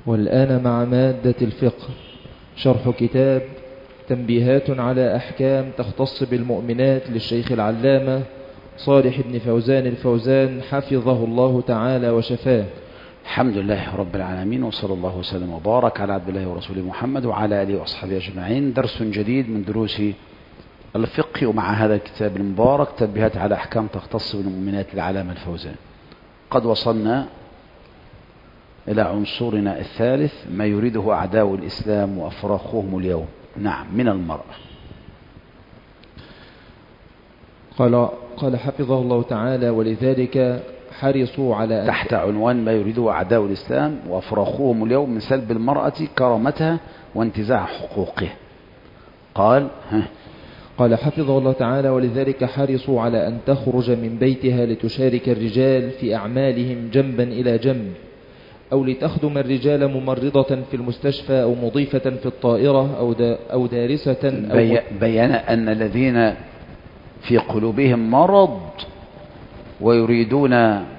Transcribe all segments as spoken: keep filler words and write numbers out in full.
والآن مع مادة الفقه شرح كتاب تنبيهات على أحكام تختص بالمؤمنات للشيخ العلامة صالح بن فوزان الفوزان حفظه الله تعالى وشفاه. الحمد لله رب العالمين، وصلى الله وسلم وبارك على عبد الله ورسوله محمد وعلى آله وأصحابه أجمعين. درس جديد من دروس الفقه، ومع هذا الكتاب المبارك تنبيهات على أحكام تختص بالمؤمنات للعلامة الفوزان. قد وصلنا إلى عنصرنا الثالث، ما يريده أعداء الإسلام وأفراخهم اليوم. نعم، من المرأة. قال قال حفظه الله تعالى: ولذلك حرصوا على تحت عنوان ما يريده أعداء الإسلام وأفراخهم اليوم من سلب المرأة كرامتها وانتزاع حقوقها. قال ها قال حفظه الله تعالى: ولذلك حرصوا على أن تخرج من بيتها لتشارك الرجال في أعمالهم جنبا إلى جنب، أو لتخدم الرجال ممرضة في المستشفى أو مضيفة في الطائرة أو, دا أو دارسة أو بي بيان أن الذين في قلوبهم مرض ويريدون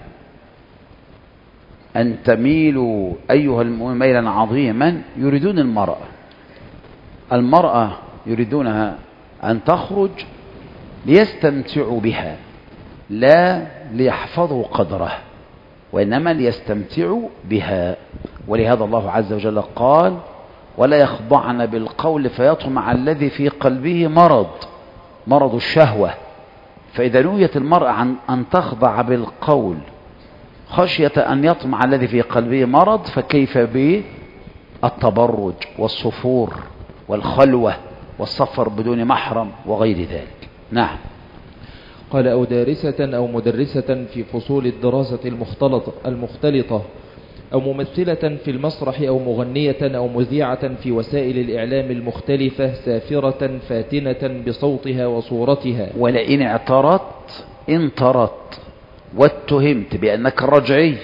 أن تميلوا أيها المؤمنون ميلا عظيما يريدون المرأة المرأة يريدونها أن تخرج ليستمتعوا بها، لا ليحفظوا قدرها، وإنما ليستمتعوا بها. ولهذا الله عز وجل قال: ولا يخضعن بالقول فيطمع الذي في قلبه مرض مرض الشهوة. فإذا نهيت المرأة عن أن تخضع بالقول خشية أن يطمع الذي في قلبه مرض، فكيف بالتبرج والصفور والخلوة والسفر بدون محرم وغير ذلك. نعم. قال: أو دارسة أو مدرسة في فصول الدراسة المختلطة, المختلطة أو ممثلة في المسرح أو مغنية أو مذيعة في وسائل الإعلام المختلفة سافرة فاتنة بصوتها وصورتها. ولئن اعترضت إن طردت واتهمت بأنك رجعي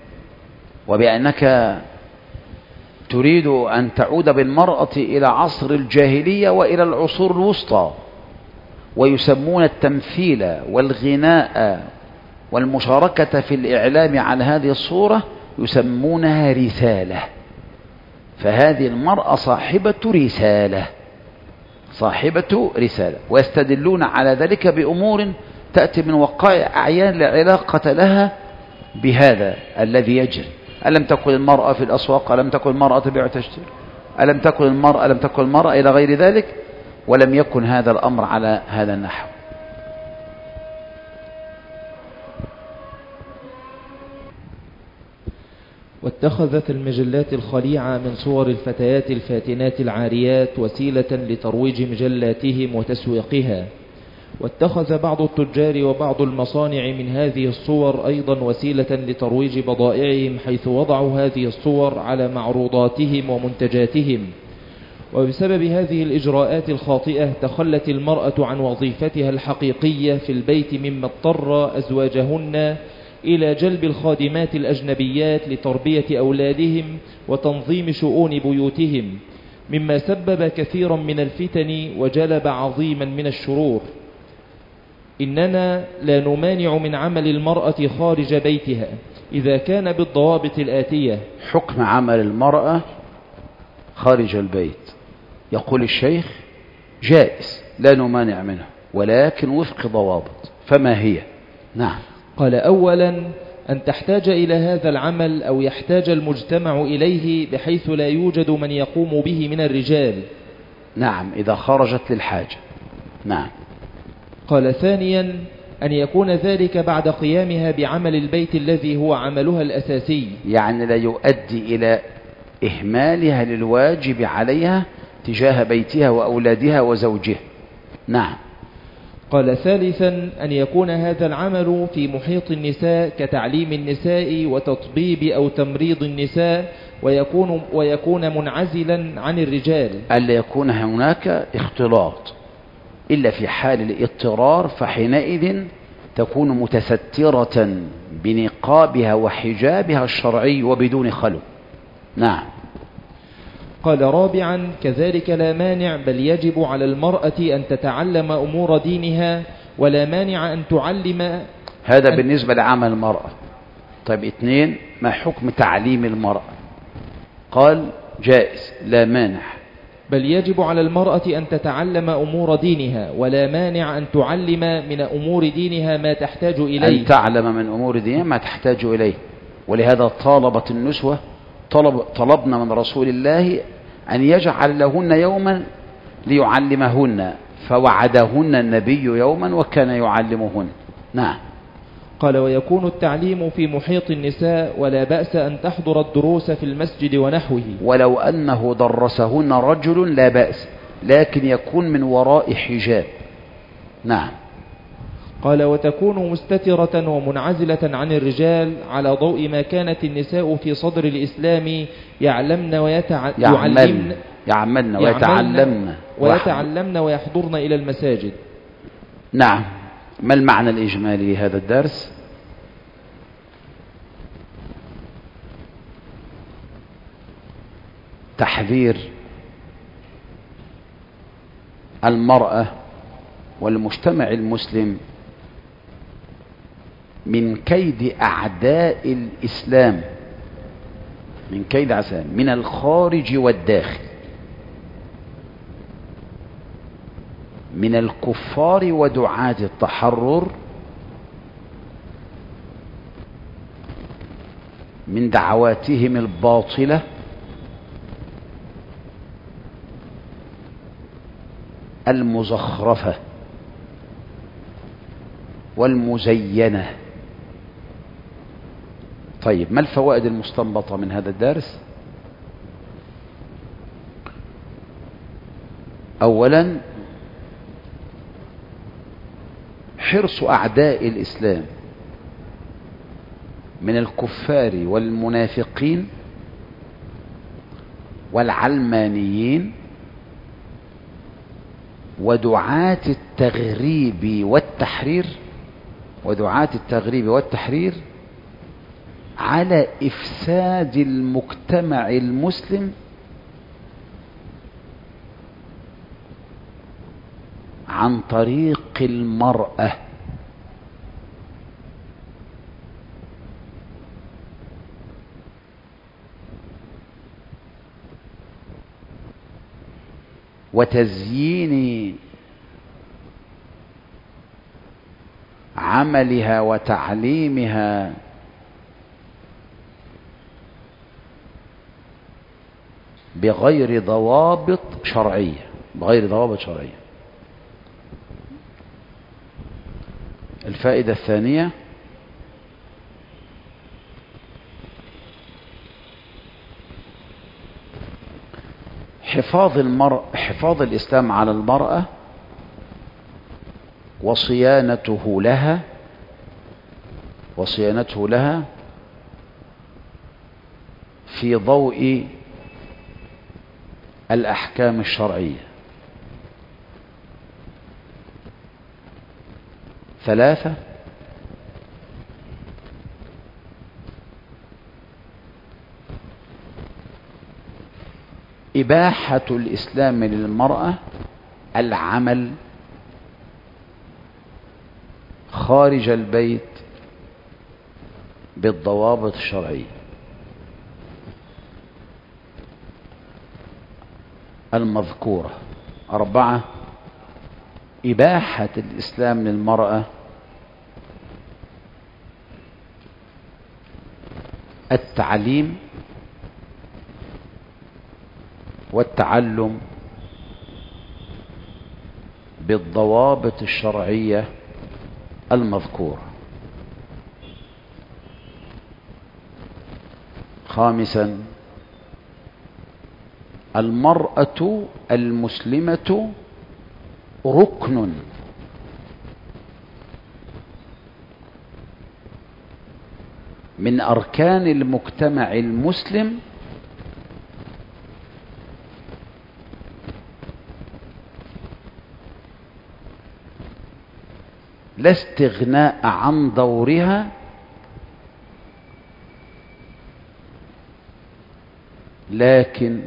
وبأنك تريد أن تعود بالمرأة إلى عصر الجاهلية وإلى العصور الوسطى، ويسمون التمثيل والغناء والمشاركة في الإعلام على هذه الصورة يسمونها رسالة. فهذه المرأة صاحبة رسالة صاحبة رسالة ويستدلون على ذلك بأمور تأتي من وقائع أعيان لا علاقة لها بهذا الذي يجري. ألم تكن المرأة في الأسواق، ألم تكن المرأة تبيع وتشتري، ألم تكن المرأة ألم تكن المرأة إلى غير ذلك، ولم يكن هذا الأمر على هذا النحو. واتخذت المجلات الخليعة من صور الفتيات الفاتنات العاريات وسيلة لترويج مجلاتهم وتسويقها. واتخذ بعض التجار وبعض المصانع من هذه الصور أيضا وسيلة لترويج بضائعهم، حيث وضعوا هذه الصور على معروضاتهم ومنتجاتهم. وبسبب هذه الإجراءات الخاطئة تخلت المرأة عن وظيفتها الحقيقية في البيت، مما اضطر أزواجهن إلى جلب الخادمات الأجنبيات لتربية أولادهم وتنظيم شؤون بيوتهم، مما سبب كثيرا من الفتن وجلب عظيما من الشرور. إننا لا نمانع من عمل المرأة خارج بيتها إذا كان بالضوابط الآتية. حكم عمل المرأة خارج البيت، يقول الشيخ جائز لا نمانع منه، ولكن وفق ضوابط. فما هي؟ نعم. قال: أولا أن تحتاج إلى هذا العمل أو يحتاج المجتمع إليه بحيث لا يوجد من يقوم به من الرجال. نعم، إذا خرجت للحاجة. نعم. قال: ثانيا أن يكون ذلك بعد قيامها بعمل البيت الذي هو عملها الأساسي، يعني لا يؤدي إلى إهمالها للواجب عليها تجاه بيتها وأولادها وزوجها. نعم. قال: ثالثا أن يكون هذا العمل في محيط النساء كتعليم النساء وتطبيب أو تمريض النساء، ويكون, ويكون منعزلا عن الرجال، ألا يكون هناك اختلاط إلا في حال الاضطرار، فحينئذ تكون متسترة بنقابها وحجابها الشرعي وبدون خلو. نعم. قال: رابعا كذلك لا مانع بل يجب على المرأة أن تتعلم أمور دينها، ولا مانع أن تعلم. هذا أن بالنسبة لعمل المرأة. طيب، اثنين، ما حكم تعليم المرأة؟ قال جائز لا مانع، بل يجب على المرأة أن تتعلم أمور دينها، ولا مانع أن تعلم من أمور دينها ما تحتاج إليه. أن تعلم من أمور دينها ما تحتاج إليه. ولهذا طالبت النسوة، طلب طلبنا من رسول الله أن يجعل لهن يوما ليعلمهن، فوعدهن النبي يوما وكان يعلمهن. نعم. قال: ويكون التعليم في محيط النساء، ولا بأس أن تحضر الدروس في المسجد ونحوه. ولو أنه درسهن رجل لا بأس، لكن يكون من وراء حجاب. نعم. قال: وتكون مستترة ومنعزلة عن الرجال، على ضوء ما كانت النساء في صدر الإسلام يعلمن ويتع... يعملن يعملن ويتعلمن ويتعلمن ويحضرن إلى المساجد. نعم. ما المعنى الإجمالي لهذا الدرس؟ تحذير المرأة والمجتمع المسلم من كيد أعداء الإسلام، من كيد أعداء من الخارج والداخل، من الكفار ودعاة التحرر، من دعواتهم الباطلة، المزخرفة والمزينة. طيب، ما الفوائد المستنبطة من هذا الدرس؟ أولا، حرص أعداء الإسلام من الكفار والمنافقين والعلمانيين ودعاة التغريب والتحرير ودعاة التغريب والتحرير على إفساد المجتمع المسلم عن طريق المرأة. وتزيين عملها وتعليمها بغير ضوابط شرعية بغير ضوابط شرعية. الفائدة الثانية: حفاظ المرء حفاظ الإسلام على المرأة وصيانته لها وصيانته لها في ضوء الأحكام الشرعية. ثلاثة: إباحة الإسلام للمرأة العمل خارج البيت بالضوابط الشرعية. المذكورة. أربعة: إباحة الإسلام للمرأة التعليم والتعلم بالضوابط الشرعية المذكورة. خامسا: المرأة المسلمة ركن من أركان المجتمع المسلم لا استغناء عن دورها لكن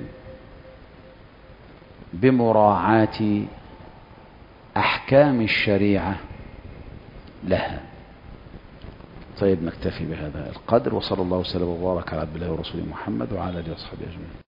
بمراعاة أحكام الشريعة لها. طيب نكتفي بهذا القدر، وصلى الله وسلم وبارك على عبد الله ورسوله محمد وعلى اله وصحبه اجمعين.